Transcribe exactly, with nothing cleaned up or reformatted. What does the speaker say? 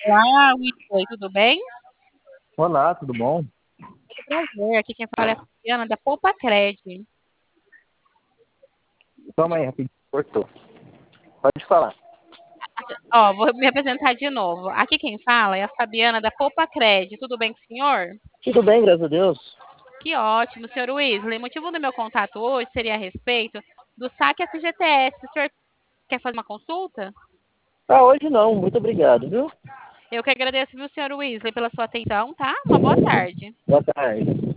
Olá, Wesley, tudo bem? Olá, tudo bom? Muito prazer. Aqui quem fala é a Fabiana da Poupa Cred. Toma aí, rapidinho, cortou. Pode falar. Ó, vou me apresentar de novo. Aqui quem fala é a Fabiana da Poupa Cred. Tudo bem com o senhor? Tudo bem, graças a Deus. Que ótimo, senhor Wesley. O motivo do meu contato hoje seria a respeito do saque F G T S. O senhor quer fazer uma consulta? Ah, hoje não, muito obrigado, viu? Eu que agradeço, viu, senhor Wesley, pela sua atenção, tá? Uma boa tarde. Boa tarde.